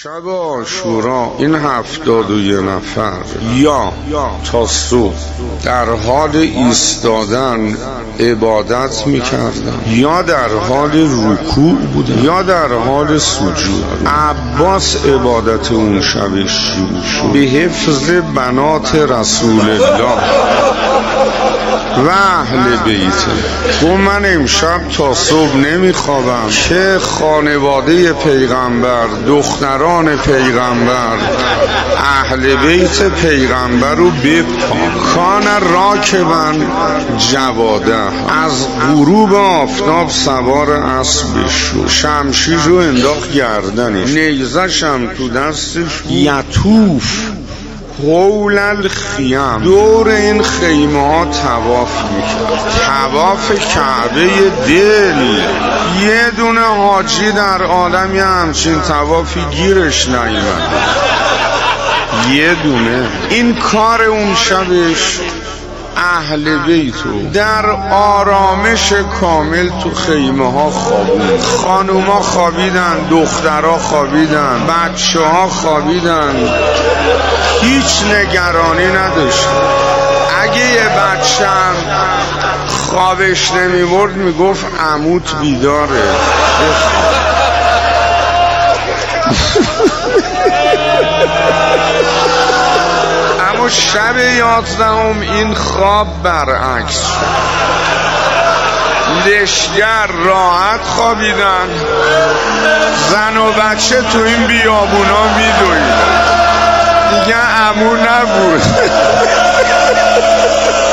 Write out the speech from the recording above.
شب عاشورا این 71 نفر یا تا صبح در حال ایستادن عبادت میکردن، یا در حال رکوع بودن، یا در حال سجود. عباس عبادت اون شبش شروع شد به حفظ بنات رسول الله و اهل بیته. و من امشب تا صبح نمیخوابم که خانواده پیغمبر، دختران پیغمبر، اهل بیت پیغمبر رو بپام. کان راکبن جواده، از غروب آفتاب سوار اسب شد، شمشیر رو انداخت گردنش، نیزش هم تو دستش، یطوف حول الخیم، دور این خیمه ها طواف میکرد. طواف کعبه دل. یه دونه حاجی در عالم یه همچین طوافی گیرش نیامد، یه دونه. این کار اون شبش اهل بیتو در آرامش کامل تو خیمه ها خوابید. خانوما خوابیدن، دخترها خوابیدن، بچه ها خوابیدن، هیچ نگرانی نداشت. اگه یه بچه هم خوابش نمیبرد میگفت عموت بیداره. اما شب 11 این خواب برعکس شد. لشگر راحت خوابیدن، زن و بچه تو این بیابونا میدویدن، دیگه عمو نبود.